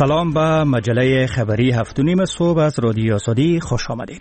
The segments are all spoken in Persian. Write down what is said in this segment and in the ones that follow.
سلام به مجله خبری 7:30 صبح از رادیو آزادی خوش آمدید.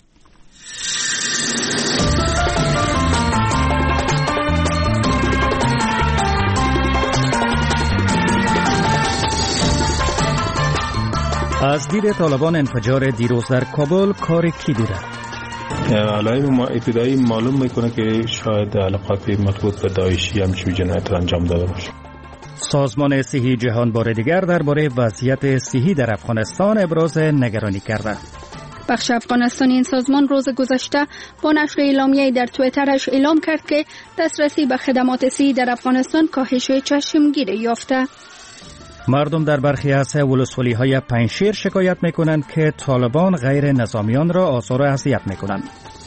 از دید طالبان انفجار دیروز در کابل کار کی بوده؟ علائم ما ابتدایی معلوم میکنه که شاید علاقات مربوط به داعشی همچون جنایت را انجام داده باشه. سازمان صحی جهان بار دیگر درباره وضعیت صحی در افغانستان ابراز نگرانی کرده. بخش افغانستانی این سازمان روز گذشته با نشر اعلامیه‌ای در توییترش اعلام کرد که دسترسی به خدمات صحی در افغانستان کاهش چشمگیری یافته. مردم در برخی از ولسوالی‌های پنجشیر شکایت می‌کنند که طالبان غیر نظامیان را آزار و اذیت می‌کنند.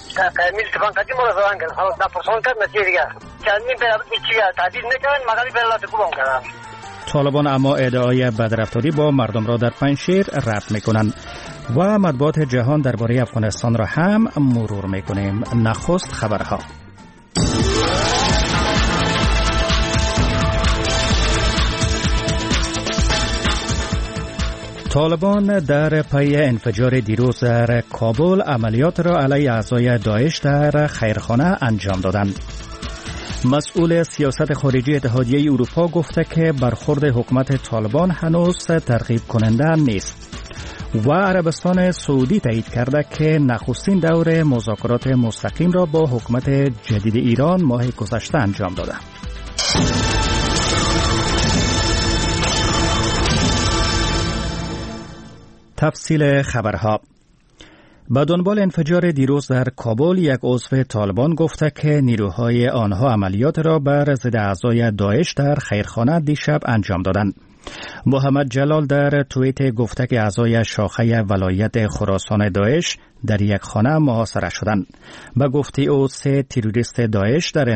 طالبان اما ادعای بدرفتاری با مردم را در پنجشیر رد می‌کنند و مطبوعات جهان درباره افغانستان را هم مرور می‌کنیم. نخست خبرها. طالبان در پی انفجار دیروز در کابل عملیات را علیه اعضای داعش در خیرخانه انجام دادند. مسئول سیاست خارجی اتحادیه اروپا گفته که برخورد حکومت طالبان هنوز ترغیب کننده نیست و عربستان سعودی تایید کرده که نخستین دور مذاکرات مستقیم را با حکومت جدید ایران ماه گذشته انجام داده. تفصیل خبرها. به دنبال انفجار دیروز در کابل یک عضو طالبان گفته که نیروهای آنها عملیات را بر ضد اعضای داعش در خیرخانه دیشب انجام دادند. محمد جلال در توییت گفته که اعضای شاخه ولایت خراسان داعش در یک خانه محاصره شدند. به گفته او سه تروریست داعش در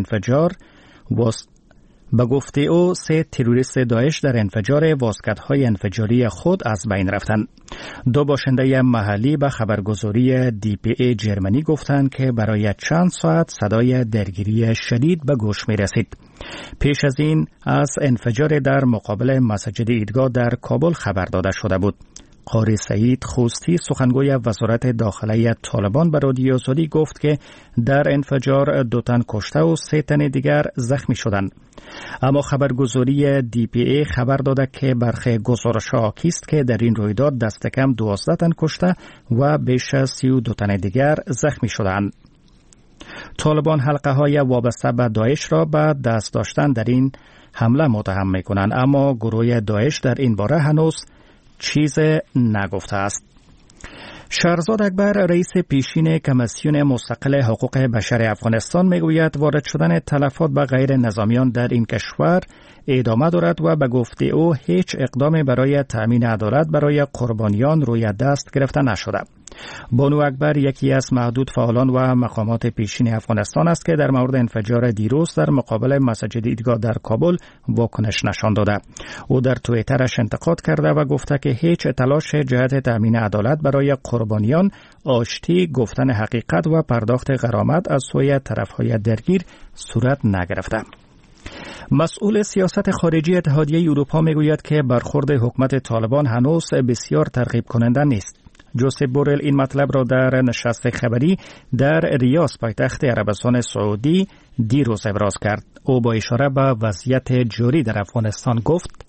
انفجار واسکت‌های انفجاری خود از بین رفتند. دو باشنده محلی به خبرگزاری DPA جرمنی گفتند که برای چند ساعت صدای درگیری شدید به گوش می رسید. پیش از این از انفجار در مقابل مسجد عیدگاه در کابل خبر داده شده بود. قاری سعید خوستی سخنگوی وزارت داخلی طالبان به رادیو آزادی گفت که در انفجار 2 تن کشته و 3 تن دیگر زخمی شدند. اما خبرگزاری DPA خبر داده که برخی گزارش‌ها حاکی است که در این رویداد دست کم 12 تن کشته و بیش از 32 تن دیگر زخمی شدند. طالبان حلقه‌های وابسته به داعش را به دست داشتن در این حمله متهم می‌کنند، اما گروه داعش در این باره هنوز چیز نگفته است. شهرزاد اکبر رئیس پیشین کمیسیون مستقل حقوق بشر افغانستان میگوید وارد شدن تلفات به غیر نظامیان در این کشور ادامه دارد و به گفته او هیچ اقدامی برای تأمین عدالت برای قربانیان روی دست گرفته نشده. بانو اکبر یکی از محدود فعالان و مقامات پیشین افغانستان است که در مورد انفجار دیروز در مقابل مسجد عیدگاه در کابل واکنش نشان داده. او در توییترش انتقاد کرده و گفته که هیچ تلاش جهت تأمین عدالت برای قربانیان، آشتی، گفتن حقیقت و پرداخت غرامت از سوی طرفهای درگیر صورت نگرفته. مسئول سیاست خارجی اتحادیه اروپا میگوید که برخورد حکومت طالبان هنوز بسیار ترغیب کننده نیست. جوزپ بورل این مطلب را در نشست خبری در ریاض پایتخت عربستان سعودی دیروز ابراز کرد. او با اشاره به وضعیت جاری در افغانستان گفت: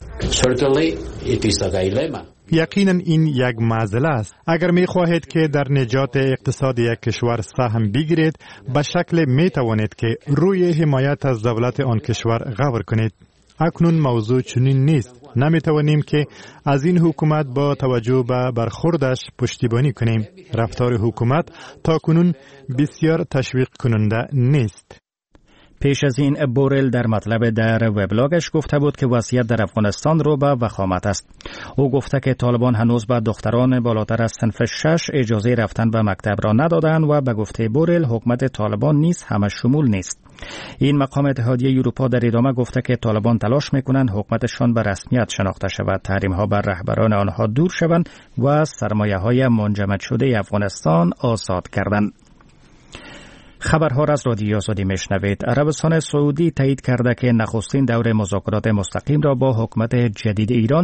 یقینا این یک معضله است. اگر می خواهید که در نجات اقتصاد یک کشور سهم بگیرید، به شکل می توانید که روی حمایت از دولت آن کشور غور کنید. اکنون موضوع چنین نیست. نمی توانیم که از این حکومت با توجه به برخوردش پشتیبانی کنیم. رفتار حکومت تا کنون بسیار تشویق کننده نیست. پیش از این بورل در مطلب در وبلاگش گفته بود که وضعیت در افغانستان رو به وخامت است. او گفته که طالبان هنوز به دختران بالاتر از صنف 6 اجازه رفتن به مکتب را ندادند و به گفته بورل حکومت طالبان نیز همه شمول نیست. این مقام اتحادیه اروپا در ادامه گفته که طالبان تلاش میکنند حکومتشان به رسمیت شناخته شود، تحریم‌ها بر رهبران آنها دور شوند و سرمایه‌های منجمد شده افغانستان آزاد کردند. خبرها را از رادیو آزادی میشنوید. عربستان سعودی تایید کرده که نخستین دور مذاکرات مستقیم را با حکومت جدید ایران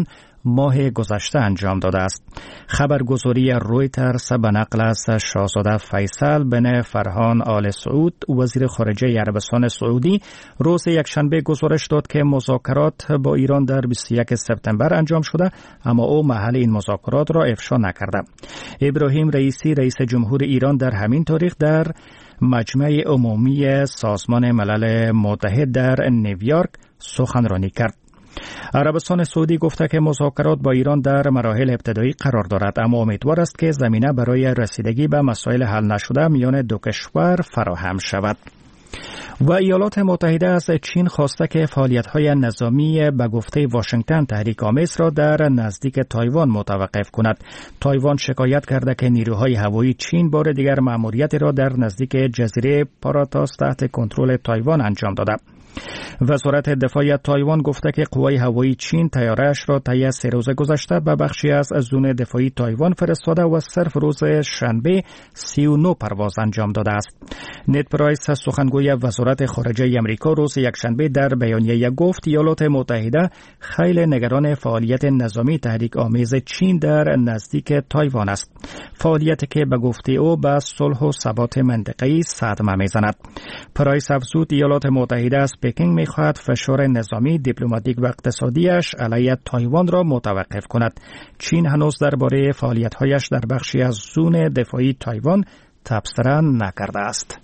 ماه گذشته انجام داده است. خبرگزاری رویترز به نقل از شاهزاده فیصل بن فرحان آل سعود وزیر خارجه عربستان سعودی روز یکشنبه گزارش داد که مذاکرات با ایران در 21 سپتامبر انجام شده، اما او محل این مذاکرات را افشا نکرده. ابراهیم رئیسی رئیس جمهور ایران در همین تاریخ در مجمع عمومی سازمان ملل متحد در نیویورک سخنرانی کرد. عربستان سعودی گفته که مذاکرات با ایران در مراحل ابتدایی قرار دارد، اما امیدوار است که زمینه برای رسیدگی به مسائل حل نشده میان دو کشور فراهم شود. و ایالات متحده از چین خواسته که فعالیت‌های نظامی به گفته واشنگتن تحریک‌آمیز را در نزدیک تایوان متوقف کند. تایوان شکایت کرده که نیروهای هوایی چین بار دیگر مأموریتی را در نزدیک جزیره پاراتاس تحت کنترل تایوان انجام داده. وزارت دفاع تایوان گفته که قوای هوایی چین طیاره‌اش را طی 3 روز گذشته به بخشی از زون دفاعی تایوان فرستاده و صرف روز شنبه 39 پرواز انجام داده است. نت پرایس سخنگوی وزارت خارجه آمریکا روز یکشنبه در بیانیه گفت ایالات متحده خیلی نگران فعالیت نظامی تحریک‌آمیز چین در نزدیک تایوان است، فعالیتی که به گفته او به صلح و ثبات منطقه‌ای صدمه می‌زند. پرایس افزود ایالات متحده از پکینگ می‌خواهد فشار نظامی، دیپلماتیک و اقتصادیش علیه تایوان را متوقف کند. چین هنوز درباره فعالیت‌هایش در بخشی از زون دفاعی تایوان تبصره نکرده است.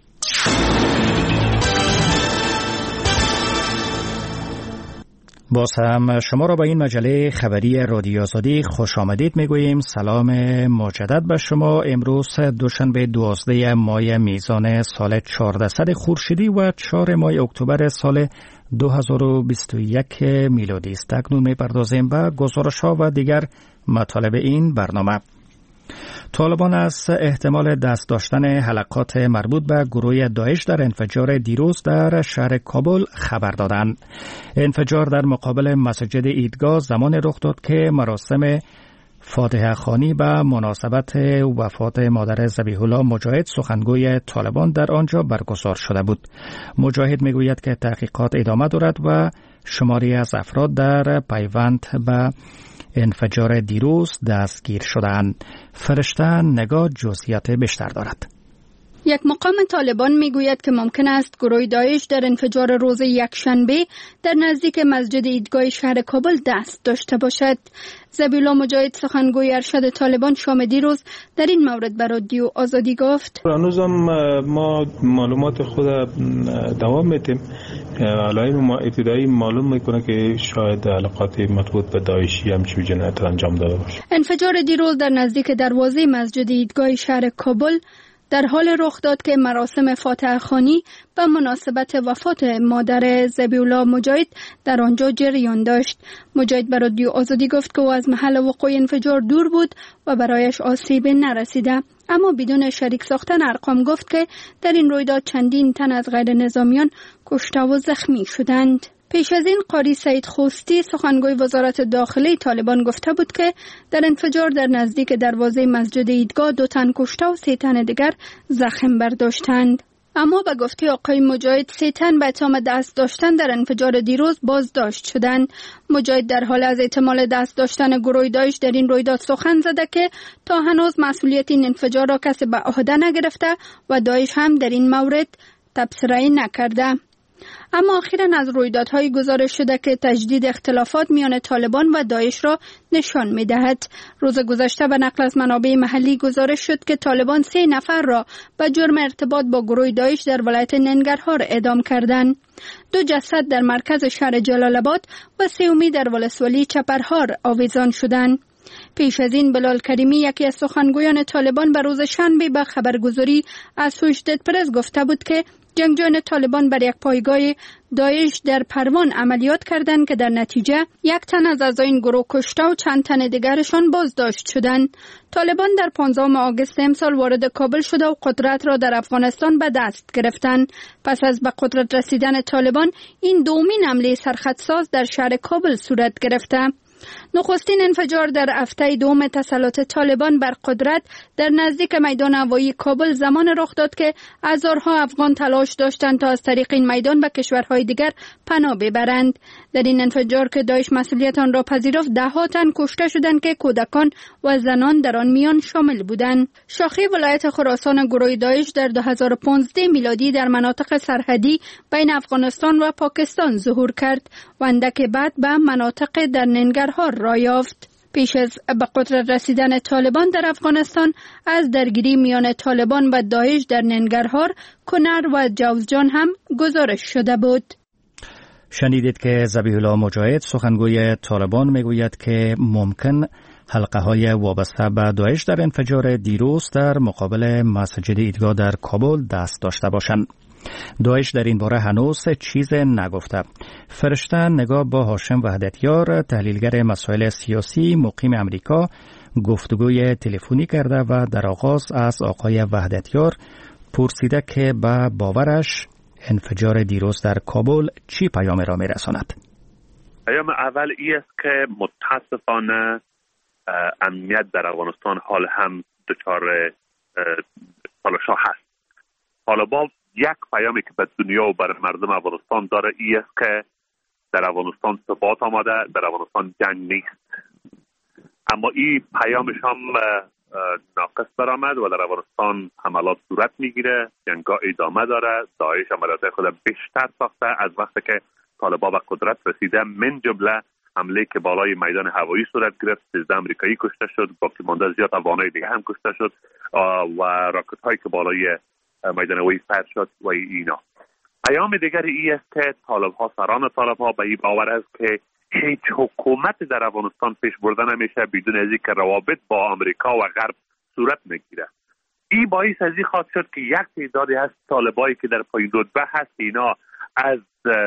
باز هم شما را به این مجله خبری رادیو آزادی خوش آمدید میگوییم. سلام مجدد به شما. امروز دوشنبه 12 ماه میزان سال 1400 خورشیدی و 4 ماه اکتبر سال 2021 میلادی است. اکنون میپردازیم به گزارش‌ها و دیگر مطالب این برنامه. طالبان از احتمال دست داشتن حلقات مربوط به گروه داعش در انفجار دیروز در شهر کابل خبر دادند. انفجار در مقابل مسجد عیدگاه زمان رخ داد که مراسم فاتحه خوانی به مناسبت وفات مادر ذبیح الله مجاهد سخنگوی طالبان در آنجا برگزار شده بود. مجاهد میگوید که تحقیقات ادامه دارد و شماری از افراد در پیوند به انفجار دیروز دستگیر شدند. فرشته نگاه جزئیات بیشتر دارد. یک مقام طالبان میگوید که ممکن است گروه داعش در انفجار روز یکشنبه در نزدیک مسجد عیدگاه شهر کابل دست داشته باشد. ذبیح الله مجاهد سخنگوی ارشد طالبان شام دیروز در این مورد به رادیو آزادی گفت: هنوز ما معلومات خود دوام میدیم. علائم ما ابتدایی معلوم میکنه که شاید علاقات مربوط به داعشی همچین جنایت انجام داده باشه. انفجار دیروز در نزدیک دروازه مسجد عیدگاه شهر کابل در حال رخ داد که مراسم فاتحه خوانی به مناسبت وفات مادر ذبیح الله مجاهد در آنجا جریان داشت. مجاهد به رادیو آزادی گفت که او از محل وقوع انفجار دور بود و برایش آسیب نرسیده، اما بدون شریک ساختن ارقام گفت که در این رویداد چندین تن از غیر نظامیان کشته و زخمی شدند. پیش از این قاری سعید خوستی سخنگوی وزارت داخلی طالبان گفته بود که در انفجار در نزدیک دروازه مسجد عیدگاه 2 تن کشته و 3 تن دیگر زخم برداشتند. اما به گفته آقای مجاهد 3 تن به اتهام دست داشتن در انفجار دیروز بازداشت شدند. مجاهد در حال از احتمال دست داشتن گروه داعش در این رویداد سخن زده که تا هنوز مسئولیت این انفجار را کسی به عهده نگرفته و داعش هم در این مورد تبصره نکرده. اما اخیراً از رویدادهای گزارش شده که تجدید اختلافات میان طالبان و داعش را نشان می‌دهد. روز گذشته به نقل از منابع محلی گزارش شد که طالبان 3 نفر را به جرم ارتباط با گروه داعش در ولایت ننگرهار اعدام کردند. 2 جسد در مرکز شهر جلال آباد و 3 در ولسوالی چپرهار آویزان شدند. پیش از این بلال کریمی یکی از سخنگویان طالبان به روز شنبه به خبرگزاری اسوشیتد پرس گفته بود که جنگجویان طالبان بر یک پایگاه داعش در پروان عملیات کردند که در نتیجه 1 تن از اعضای این گروه کشته و چند تن دیگرشان بازداشت شدند. طالبان در 15 آگوست امسال وارد کابل شده و قدرت را در افغانستان به دست گرفتند. پس از به قدرت رسیدن طالبان این دومین حمله سرخطساز در شهر کابل صورت گرفته. نخستین انفجار در هفته دوم تسلط طالبان بر قدرت در نزدیک میدان هوایی کابل زمان رخ داد که هزارها افغان تلاش داشتند تا از طریق این میدان به کشورهای دیگر پناه ببرند. در این انفجار که داعش مسئولیت آن را پذیرفت 10 تن کشته شدند که کودکان و زنان در آن میان شامل بودند. شاخه ولایت خراسان گروه داعش در 2015 میلادی در مناطق سرحدی بین افغانستان و پاکستان ظهور کرد و اندک بعد به مناطق در ننگرهار راه یافت. پیش از به قدرت رسیدن طالبان در افغانستان از درگیری میان طالبان و داعش در ننگرهار، کنر و جوزجان هم گزارش شده بود. شنیدید که ذبیح الله مجاهد سخنگوی طالبان میگوید که ممکن حلقه های وابسته به داعش در انفجار دیروز در مقابل مسجد عیدگاه در کابل دست داشته باشند. داعش در این باره هنوز چیز نگفته. فرشته نگاه با هاشم وحدتیار، تحلیلگر مسائل سیاسی مقیم امریکا، گفتگوی تلفنی کرده و در آغاز از آقای وحدتیار پرسیده که به باورش انفجار دیروز در کابل چی پیام را می‌رساند؟ پیام اول این است که متاسفانه امنیت در افغانستان حال هم دچار تلاش‌ها هست. حالا با یک پیامی که به دنیا و بر مردم افغانستان داره این است که در افغانستان ثبات آمده، در افغانستان جنگ نیست. اما این پیامش هم ناقص برآمد و در افغانستان حملات صورت میگیره، جنگ‌ها ادامه داره، داعش عملیات خود بیشتر ساخته از وقتی که طالبان به قدرت رسیده، من جمله حمله که بالای میدان هوایی صورت گرفت، 13 آمریکایی کشته شد، باقی مانده زیاد افغانای دیگه هم کشته شد و راکت هایی که بالای میدان هوایی فر شد و اینا. پیام دیگری این است که سران طالب‌ها به این باور است که هیچ حکومت در افغانستان پیش برده نمیشه بدون از اینکه روابط با آمریکا و غرب صورت میگیره. این باعث از این خواهد شد که یک تعدادی از طالبایی که در پایین رتبه هست اینا از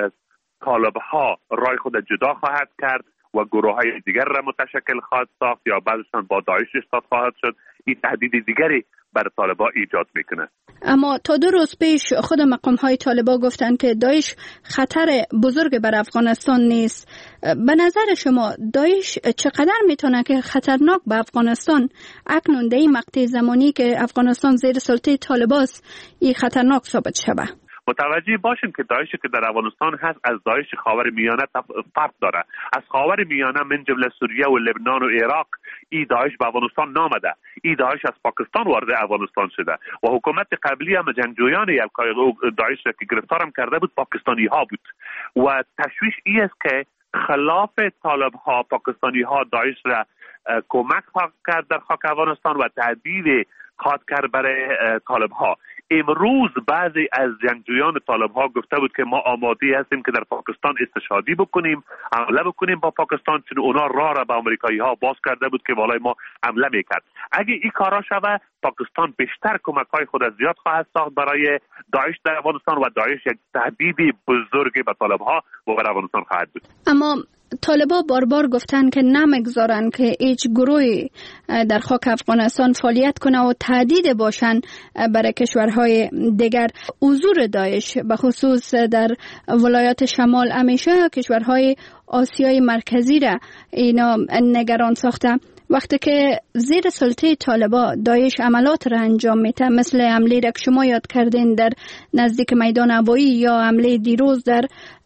طالب‌ها رای خود جدا خواهد کرد و گروه‌های دیگر را متشکل خواهد ساخت یا بعضشان با داعش اشتراک خواهد شد. این تهدید دیگری بر طالبان ایجاد میکنه. اما تا 2 روز پیش خود مقام‌های طالبان گفتند که داعش خطر بزرگ بر افغانستان نیست. به نظر شما داعش چقدر میتونه که خطرناک به افغانستان اکنون در این مقطع زمانی که افغانستان زیر سلطه طالبان است این خطرناک ثابت شود؟ متوجه باشیم که داعشی که در افغانستان هست از داعش خاور میانه فرق داره. از خاور میانه من جمله سوریه و لبنان و عراق این داعش به افغانستان نامده. این داعش از پاکستان وارد افغانستان شده و حکومت قبلی هم جنگجویان داعش را که گرفتارم کرده بود پاکستانی ها بود و تشویش این است که خلاف طالب ها پاکستانی ها داعش را کمک کرد در خاک افغانستان و تهدید خواهد کرد برای طالب ها. امروز بعضی از جنگجویان طالب ها گفته بود که ما آماده هستیم که در پاکستان استشهادی بکنیم، حمله بکنیم با پاکستان، چون اونا راه را به آمریکایی ها باز کرده بود که بالای ما حمله میکرد. اگه این کارا شود پاکستان بیشتر کمک های خود زیاد خواهد ساخت برای داعش در افغانستان و داعش یک تهدید بزرگی به طالب ها و بر افغانستان خواهد بود. اما طالبان بار گفتن که نمیگذارن که هیچ گروهی در خاک افغانستان فعالیت کنه و تهدید باشن برای کشورهای دیگر. حضور داعش به خصوص در ولایات شمال همیشه کشورهای آسیای مرکزی را اینا نگران ساخته. وقتی که زیر سلطه طالبان داعش عملات را انجام میده، مثل حمله را که شما یاد کردین در نزدیک میدان هوایی یا حمله دیروز در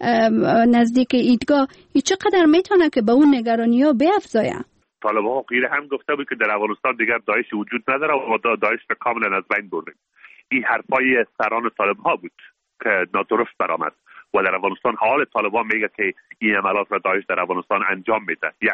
نزدیک عیدگاه، این چقدر میتونه که به اون نگرانی ها بیفزایه؟ طالبان غیر هم گفته بود که در افغانستان دیگر داعش وجود نداره و داعش را کاملا از بین برده. این حرفای سران طالبان بود که نادرست برآمد و در افغانستان حال طالبان میگه که این عملات را داعش در افغانستان انجام میده. یک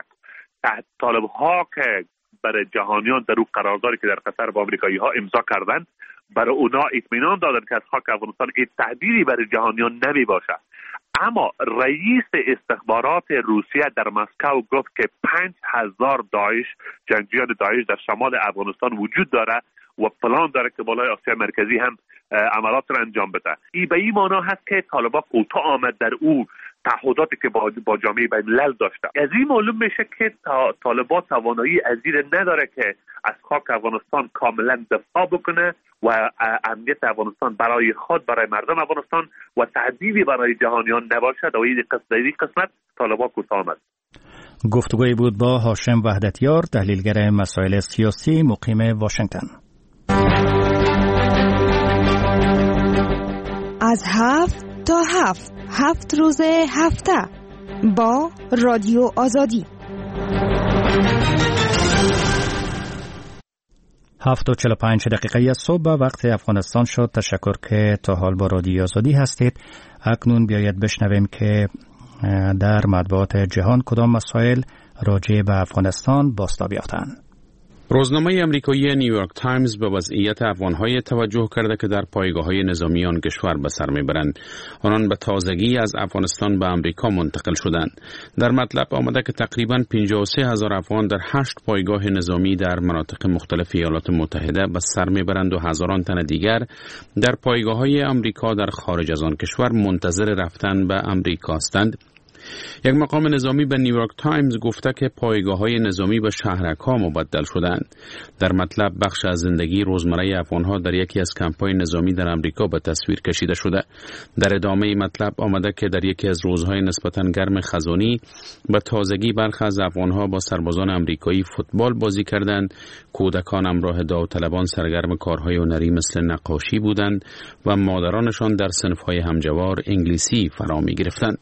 طالب‌ها که برای جهانیان در اون قراردادی که در قطر با آمریکایی ها امضا کردن برای اونا اطمینان دادن که از خاک افغانستان این تهدیدی برای جهانیان نمی باشه. اما رئیس استخبارات روسیه در مسکو گفت که 5000 داعش جنگجویان داعش در شمال افغانستان وجود داره و پلان داره که بالای آسیا مرکزی هم عملات را انجام بده. این به این معنا هست که طالبان کوتاه آمد در او تعهداتی که با جامعه بین الملل داشته. از این معلوم میشه که طالبان توانایی از این نداره که از خاک افغانستان کاملا دفاع بکنه و امنیت افغانستان برای خود، برای مردم افغانستان و تهدیدی برای جهانیان نباشد و این قسمت طالبان کوتاه آمد. گفتگوی بود با هاشم وحدتیار، تحلیلگر مسائل سیاسی مقیم واشنگتن. از 7 تا 7 روز هفته با رادیو آزادی. 7:45 صبح وقت افغانستان شد. تشکر که تا حال با رادیو آزادی هستید. اکنون بیایید بشنویم که در مطبوعات جهان کدام مسائل راجع به افغانستان بازتاب یافتند. روزنامه آمریکایی نیویورک تایمز به وضعیت افغان‌های توجه کرده که در پایگاه‌های نظامی آن کشور به سر می‌برند. آنان به تازگی از افغانستان به آمریکا منتقل شدند. در مطلب آمده که تقریباً 53,000 افغان در 8 پایگاه نظامی در مناطق مختلف ایالات متحده به سر می‌برند و هزاران تن دیگر در پایگاه‌های آمریکا در خارج از آن کشور منتظر رفتن به آمریکا هستند. یک مقام نظامی به نیویورک تایمز گفته که پایگاه‌های نظامی به شهرک‌ها مبدل شدند. در مطلب بخش از زندگی روزمره افغان‌ها در یکی از کمپ‌های نظامی در آمریکا به تصویر کشیده شده. در ادامه مطلب آمده که در یکی از روزهای نسبتاً گرم خزانی به تازگی برخی از افغان‌ها با سربازان آمریکایی فوتبال بازی کردند. کودکان همراه داوطلبان سرگرم کارهای هنری مثل نقاشی بودند و مادرانشان در صنف‌های همجوار انگلیسی فرا می‌گرفتند.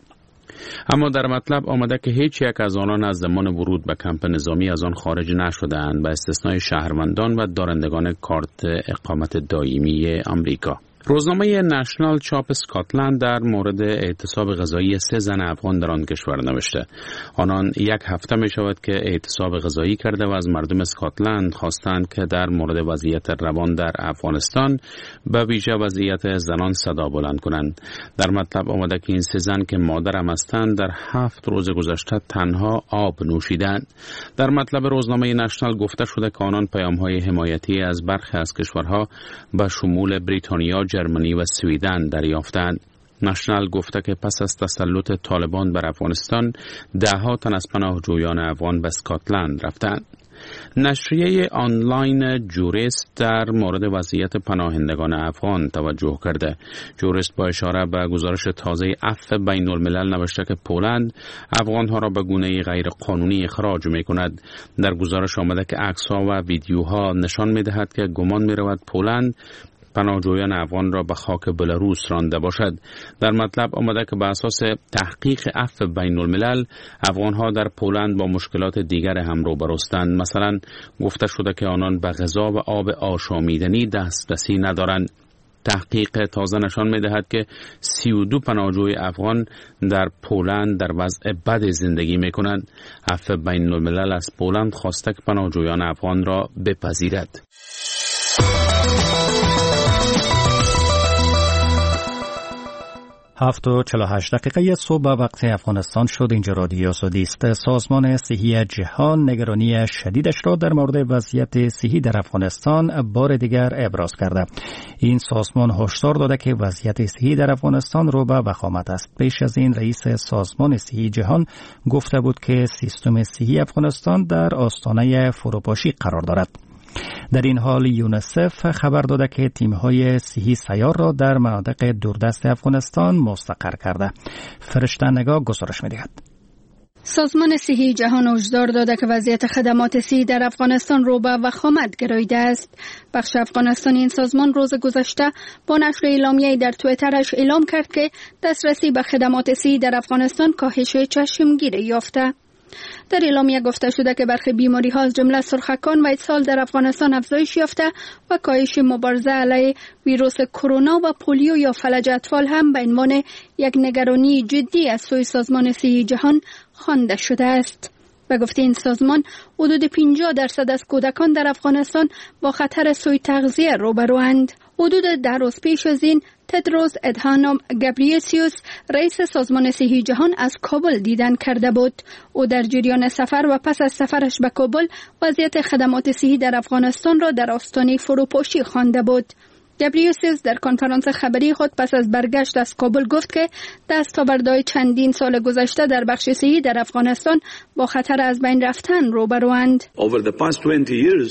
اما در مطلب آمده که هیچ یک از آنان از زمان ورود به کمپ نظامی از آن خارج نشدند به استثنای شهروندان و دارندگان کارت اقامت دائمی آمریکا. روزنامه نشنال چاپ اسکاتلند در مورد اعتصاب غذایی 3 زن افغان در آن کشور نوشته. آنان 1 هفته می شود که اعتصاب غذایی کرده و از مردم اسکاتلند خواستند که در مورد وضعیت روان در افغانستان به ویژه وضعیت زنان صدا بلند کنند. در مطلب آمده که این 3 زن که مادرم هستند در 7 روز گذشته تنها آب نوشیدند. در مطلب روزنامه نشنال گفته شده که آنان پیام‌های حمایتی از برخی از کشورها به شمول بریتانیا، جرمنی و سویدن دریافتند. نشنال گفته که پس از تسلط طالبان بر افغانستان 10 تن از پناهجویان افغان به اسکاتلند رفتند. نشریه آنلاین جوریست در مورد وضعیت پناهندگان افغان توجه کرده. جوریست با اشاره به گزارش تازه عفو بین الملل نوشته که پولند افغانها را به گونه غیر قانونی اخراج می کند. در گزارش آمده که عکس‌ها و ویدیوها نشان می دهد که گمان می رود پولند پناهجویان افغان را به خاک بلاروس رانده باشد. در مطلب آمده که به اساس تحقیق عفو بین الملل افغانها در پولند با مشکلات دیگر هم روبرو هستند. مثلا گفته شده که آنان به غذا و آب آشامیدنی دسترسی ندارند. تحقیق تازه نشان می‌دهد که 32 پناهجوی افغان در پولند در وضع بد زندگی می‌کنند. عفو بین الملل از پولند خواسته که پناهجویان افغان را بپذیرد. 7:48 صبح وقت افغانستان شد. اینجا رادیو آزادی است. سازمان صحی جهان نگرانی شدیدش را در مورد وضعیت صحی در افغانستان بار دیگر ابراز کرده. این سازمان هشدار داده که وضعیت صحی در افغانستان رو به وخامت است. پیش از این رئیس سازمان صحی جهان گفته بود که سیستم صحی افغانستان در آستانه فروپاشی قرار دارد. در این حال یونیسف خبر داده که تیم‌های صحی سیار را در مناطق دوردست افغانستان مستقر کرده. فرشته نگاه گزارش می‌دهد. سازمان صحی جهان هشدار داده که وضعیت خدمات صحی در افغانستان رو به وخامت گراییده است. بخش افغانستانی این سازمان روز گذشته با نشر اعلامیه‌ای در توییترش اعلام کرد که دسترسی به خدمات صحی در افغانستان کاهش چشمگیری یافته. در اعلامیه گفته شده که برخی بیماری‌ها از جمله سرخکان و اسهال در افغانستان افزایش یافته و کاهش مبارزه علیه ویروس کرونا و پولیو یا فلج اطفال هم به عنوان یک نگرانی جدی از سوی سازمان صحی جهان خوانده شده است. به گفته این سازمان حدود 50% از کودکان در افغانستان با خطر سوء تغذیه روبروند. حدود 10 روز پیش از این تدروس ادهانوم گبریسیوس رئیس سازمان صحی جهان از کابل دیدن کرده بود. او در جریان سفر و پس از سفرش به کابل وضعیت خدمات صحی در افغانستان را در آستانه فروپاشی خوانده بود. گبریسیوس در کنفرانس خبری خود پس از برگشت از کابل گفت که دستاوردهای چندین سال گذشته در بخش صحی در افغانستان با خطر از بین رفتن روبروند. Over the past 20 years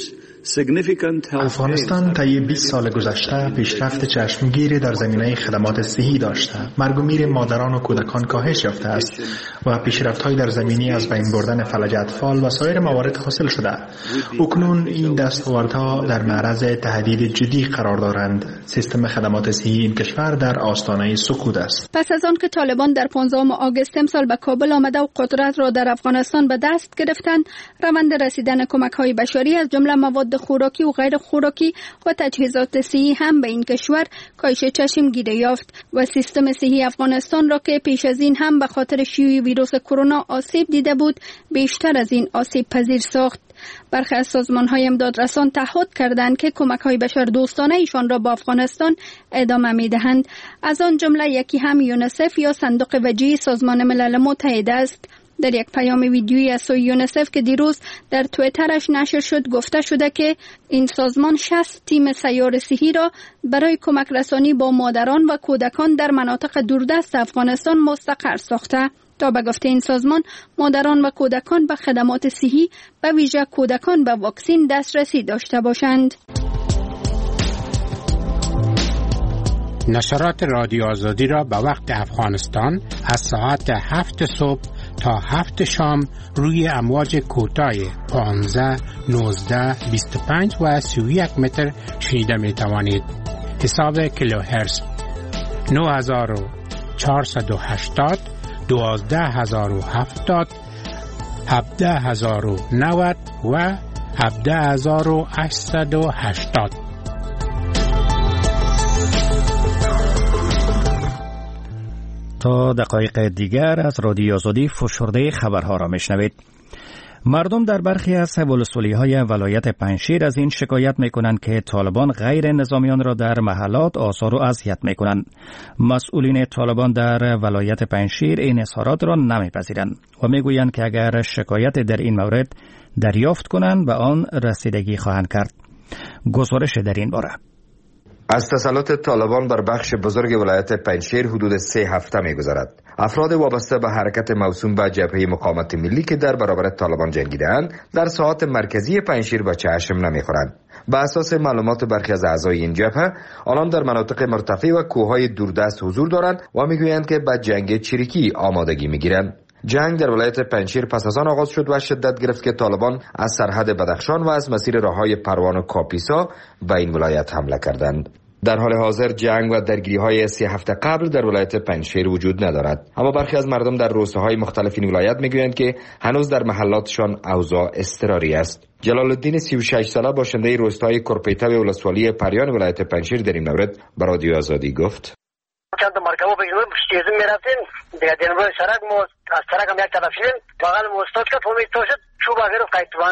افغانستان طی 20 سال گذشته پیشرفت چشمگیری در زمینه خدمات صحی داشته. مرگ و میر مادران و کودکان کاهش یافته است و پیشرفت‌های در زمینه از بین بردن فلج اطفال و سایر موارد حاصل شده. اکنون این دستاوردها در معرض تهدید جدی قرار دارند. سیستم خدمات صحی این کشور در آستانه سقوط است. پس از آن که طالبان در 15 آگوست امسال به کابل آمده و قدرت را در افغانستان به دست گرفتند، روند رسیدن کمک‌های بشری از جمله مواد خوراکی و غیر خوراکی و تجهیزات صحی هم به این کشور کاهش چشمگیری یافت و سیستم صحی افغانستان را که پیش از این هم به خاطر شیوع ویروس کرونا آسیب دیده بود، بیشتر از این آسیب پذیر ساخت. برخی از سازمان‌های امدادرسان تعهد کردند که کمک‌های بشردوستانه ایشان را با افغانستان ادامه می‌دهند. از آن جمله یکی هم یونیسف یا صندوق وجیه سازمان ملل متحد است. در یک پیام ویدیویی از سوی یونیسف که دیروز در توییترش نشر شد گفته شده که این سازمان 60 تیم سیار صحی را برای کمک رسانی با مادران و کودکان در مناطق دوردست افغانستان مستقر ساخته تا به گفته این سازمان مادران و کودکان به خدمات صحی به ویژه کودکان به واکسین دسترسی داشته باشند. نشرات رادیو آزادی را به وقت افغانستان از ساعت 7 صبح تا 7 شام روی امواج کوتاه 15, 19, 25 و 31 متر شنیده می توانید. حساب کیلوهرتز 9480, 12070, 17090 و 17880. تا دقایق دیگر از رادیو آزادی فشرده خبرها را میشنوید. مردم در برخی از ولسوالی‌های ولایت پنجشیر از این شکایت میکنند که طالبان غیر نظامیان را در محلات آزار و اذیت میکنند. مسئولین طالبان در ولایت پنجشیر این اظهارات را نمیپذیرند و میگویند که اگر شکایت در این مورد دریافت کنند به آن رسیدگی خواهند کرد. گزارش در این باره. از تسلط طالبان بر بخش بزرگ ولایت پنجشیر حدود 3 هفته می‌گذرد. افراد وابسته به حرکت موسوم به جبهه مقاومت ملی که در برابر طالبان جنگیده‌اند، در ساحات مرکزی پنجشیر به چشم نمی‌خورند. به اساس معلومات برخی از اعضای این جبهه، آنان در مناطق مرتفع و کوههای دوردست حضور دارند و می‌گویند که به جنگ چریکی آمادگی می‌گیرند. جنگ در ولایت پنجشیر پس از آن آغاز شد و شدت گرفت که طالبان از سرحد بدخشان و از مسیر راههای پروان و کاپیسا به این ولایت حمله کردند. در حال حاضر جنگ و درگیری‌های 3 هفته قبل در ولایت پنجشیر وجود ندارد، اما برخی از مردم در روستاهای مختلف این ولایت میگویند که هنوز در محلاتشان اوضاع اضطراری است. جلال الدین 36 ساله باشنده روستای کرپیته و ولسوالی پریان ولایت پنجشیر در این مورد به رادیو آزادی گفت: چند مرکبا بگیریم پشتیزم میرفتیم دیگه دنبال سرک ما از سرک هم یک طرف شدیم بغل مستاد کرد فهمید توشد چوب گرفت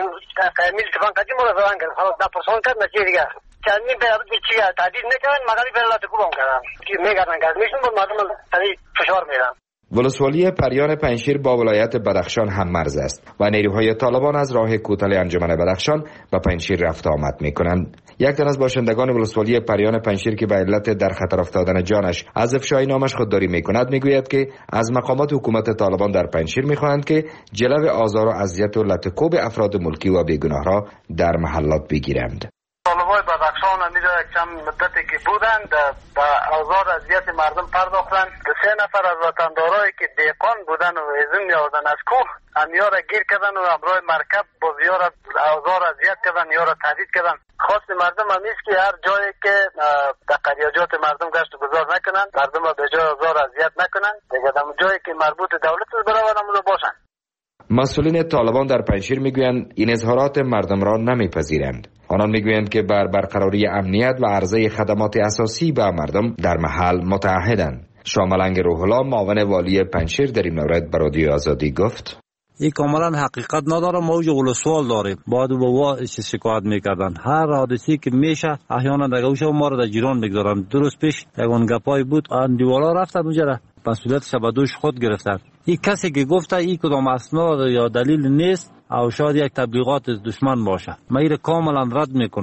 قیمیل تفان قدیم رو زدن کرد خلاص نپرسان کرد نتیجه دیگه چندین پیرابط چیه تعدید نکردن مغلی پیرالات کوبام کردن میگردن کرد میشون بود مردم فشار میدن. ولسوالی پریان پنجشیر با ولایت بدخشان هم مرز است و نیروهای طالبان از راه کوتل انجمن بدخشان به پنجشیر رفت آمد میکنند. یک تن از باشندگان ولسوالی پریان پنجشیر که به علت در خطر افتادن جانش از افشای نامش خودداری میکند میگوید که از مقامات حکومت طالبان در پنجشیر میخواهند که جلو آزار و اذیت و لطکوب افراد ملکی و بیگناه را در محلات بگیرند. طالبای بدخشان همیده کم مدتی که بودند به آزار اذیت مردم پرداختند. 3 نفر از وطندارایی که دیقان بودن و ازم می‌آوردن از کوه همیا را گیر کردن و همراه مرکب باز یا را آزار اذیت کردن یا را تهدید کردن. خواست مردم همیست که هر جایی که در قریاجات مردم گشت و گذار نکنند، مردم را به جای آزار اذیت نکنند، دیگه در جایی که مربوط دولت است برابر همونجا باشند. مسئولین طالبان در پنجشیر میگویند این اظهارات مردم را نمیپذیرند. آنان میگویند که بر برقراری امنیت و عرضه خدمات اساسی به مردم در محل متعهدند. شاملنگ روح‌الله معاون والی پنجشیر در این مورد به رادیو آزادی گفت: این کاملا حقیقت نداره، ما اوج ولسوال داریم، باید بابا شکایت میکردن. هر حادثی که میشه احیانا دیگه اوش ما رو در جیران میگذارن. درست پیش یگان گپای بود آن دیوالا رفتن اونجا مسئولیتش به دوش خود گرفتن. این کسی که گفته این کدام اسناد یا دلیل نیست او شاید یک تبلیغات دشمن باشه، من این کاملا رد میکنم.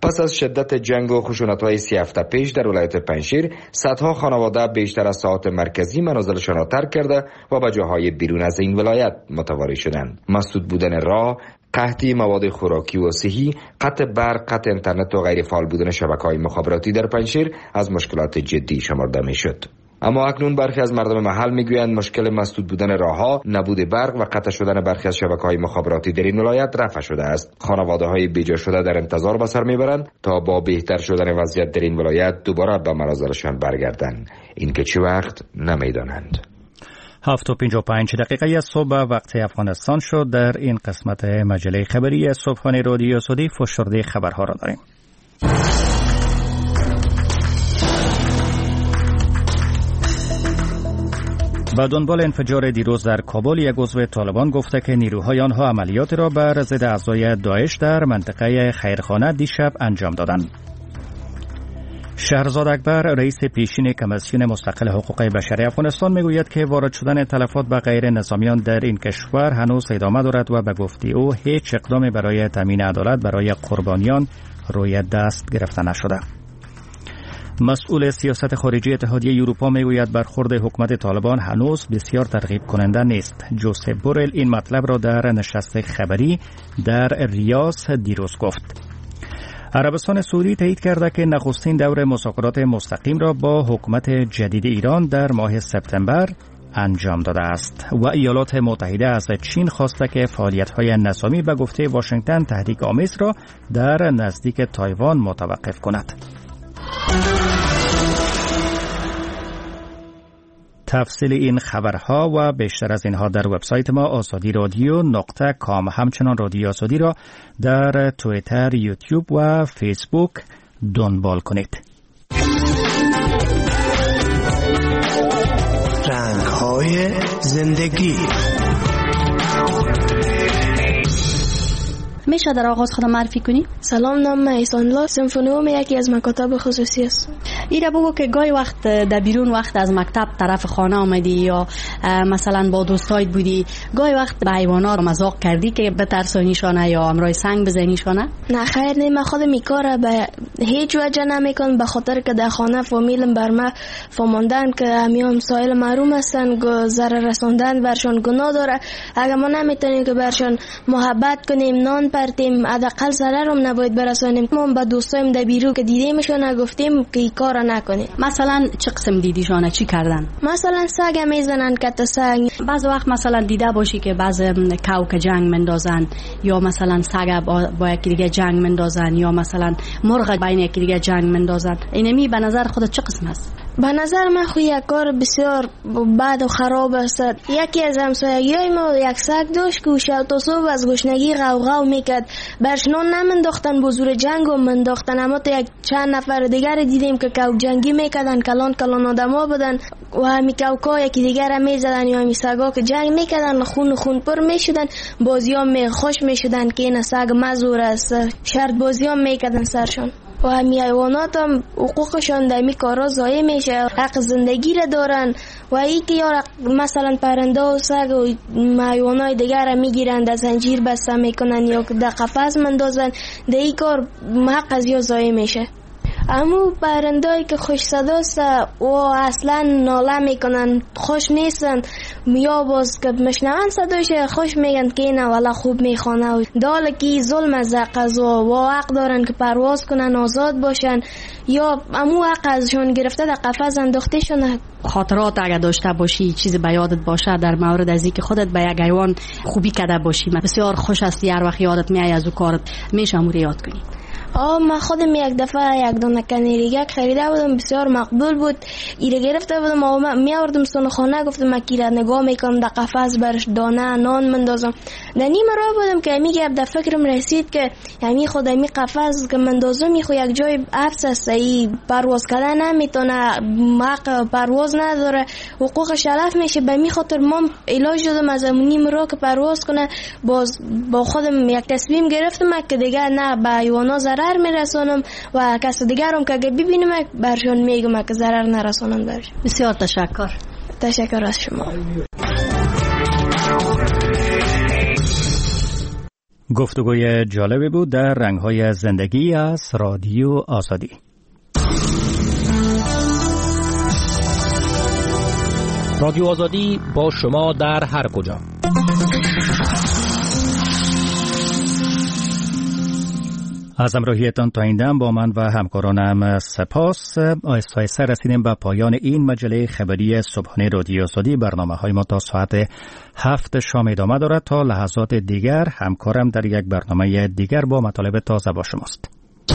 پس از شدت جنگ و خشونت‌های 3 هفته پیش در ولایت پنجشیر، صدها خانواده بیشتر از ساحات مرکزی منازلشان را ترک کرده و به جاهای بیرون از این ولایت متواری شدند. مسدود بودن راه، قحطی مواد خوراکی و صحی، قطع برق، قطع اینترنت و غیر فعال بودن شبکه‌های مخابراتی در پنجشیر از مشکلات جدی شمرده می‌شد. اما اکنون برخی از مردم محل میگویند مشکل مسدود بودن راهها، نبود برق و قطع شدن برخی از شبکه‌های مخابراتی در این ولایت رفع شده است. خانواده‌های بیجا شده در انتظار به سر میبرند تا با بهتر شدن وضعیت در این ولایت دوباره به منازلشان برگردند. این که چه وقت نمیدانند. 7:55 از صبح وقت افغانستان شد. در این قسمت مجله خبری صبحانه رادیو آزادی فشرده خبرها را داریم. با دنبال انفجار دیروز در کابل، یک عضو طالبان گفته که نیروهای آنها عملیات را بر ضد اعضای داعش در منطقه خیرخانه دیشب انجام دادند. شهرزاد اکبر، رئیس پیشین کمیسیون مستقل حقوق بشری افغانستان، میگوید که وارد شدن تلفات به غیر نظامیان در این کشور هنوز ادامه دارد و به گفته او هیچ اقدامی برای تامین عدالت برای قربانیان روی دست گرفته نشده. مسئول سیاست خارجی اتحادیه اروپا میگوید برخورد حکومت طالبان هنوز بسیار ترغیب کننده نیست. جوزف بورل این مطلب را در نشست خبری در ریاض دیروز گفت. عربستان سعودی تایید کرده که نخستین دور مذاکرات مستقیم را با حکومت جدید ایران در ماه سپتامبر انجام داده است و ایالات متحده از چین خواسته که فعالیت‌های نظامی به گفته واشنگتن تهدیدآمیز را در نزدیک تایوان متوقف کند. تفصیل این خبرها و بیشتر از اینها در وبسایت ما azadi.radio.com. همچنان رادیو آزادی را در توییتر، یوتیوب و فیسبوک دنبال کنید. رنگ‌های زندگی. میشه در آغاز خودم معرفی کنی؟ سلام، نام من احسان‌الله، سمفونیوم یکی از مکاتب خصوصی است. ایره بگو که گاهی وقت در بیرون وقت از مکتب طرف خانه آمدی یا مثلا با دوستایت بودی، گاهی وقت به حیوانات مذاق کردی که بترسانیشانه یا امرای سنگ بزنیشانه؟ نه خیر، نه، من خودم این کار به هیچ وجه نمیکنم، به خاطر که در خانه فامیلم بر من فهماندن که همیان مسائل محروم هستن، ضرر رساندن برشان گناه داره. اگر ما نمیتونیم که برشان محبت کنیم، نان پرتیم، حداقل ضرر هم نباید برسانیم. ما به دوستایم در بیرون که دیدیمشون گفتیم که این کارا نکنیم. مثلا چه قسم دیدیشونه چی کردن؟ مثلا سگ میزنن، کت سگ. بعض وقت مثلا دیده باشی که بعض کاو که جنگ مندازن، یا مثلا سگ با یکی دیگه جنگ مندازن، یا مثلا مرغ بین یکی دیگه جنگ مندازن. اینمی به نظر خودت چه قسم است؟ به نظر من خو یک کار بسیار بد و خراب است. یکی از همسایگیای ما یک سگ داشت که شب تا صبح از گشنگی غوغا میکرد. برش نان نمنداختن، بزرگ جنگ رو منداختن. اما تا یک چند نفر دیگر دیدیم که کو جنگی میکردن، کلان آدما بودن و همی کوکا یکی دیگر میزدن یا همی سگا که جنگ میکردن، خون پر میشدن. بازیام خوش میشدن که این سگ مزور است، شرط بازیام میکردن سرشان. و همی حیوانات هم حقوقشان در می کارا ضایع میشه، حق زندگی را دارن. و ای که یار مثلا پرنده و سگ و حیوانات دیگر را میگیرن، در زنجیر بسته میکنن یا در قفس مندازن، در این کار حق از یا ضایع میشه. اما پرندهایی که خوش صداست و اصلا ناله میکنن، خوش نیستن، یا باز که مشنون صداش خوش میگن که اینه والا خوب میخوانه و داله که ظلم از قضا و حق دارن که پرواز کنن، آزاد باشن، یا امو حق ازشون گرفته در قفس انداخته شونه. خاطرات اگه داشته باشی، چیزی به یادت باشه در مورد از اینکه خودت به یک حیوان خوبی کرده باشی، بسیار خوش است هر وقت یادت میاد از او کارت، میشه امو یاد کنی؟ من خودم یک دفعه یک دانه کنیریگک خریده بودم، بسیار مقبول بود. ایره گرفته بودم، میاوردم سن خانه، گفتم مکیره نگاه میکنم در قفس برش دانه نان مندازم. در نیم راه بودم که میگه در فکرم رسید که یعنی خود می قفس که مندازم میخو یک جای حبس است، ای پرواز کردن نمیتونه، حق پرواز نداره، حقوق شرف میشه. به می خاطر ما علاج دادم از نیم راه که پرواز کنه. باز با خودم یک تصمیم گرفتم که دیگه نه به حیوانات ضرر میرسونم و کس دیگرم که اگه ببینم برشون میگم که ضرر نرسونن برش. بسیار تشکر. تشکر از شما. گفتگوی جالبی بود در رنگ‌های زندگی از رادیو آزادی. رادیو آزادی با شما در هر کجا. از همراهیتان تا این دم با من و همکارانم سپاس. آهسته رسیدیم به پایان این مجله خبری صبحانه رادیو آزادی. برنامه‌های ما تا ساعت 7 شام ادامه دارد. تا لحظات دیگر همکارم در یک برنامه دیگر با مطالب تازه با شماست.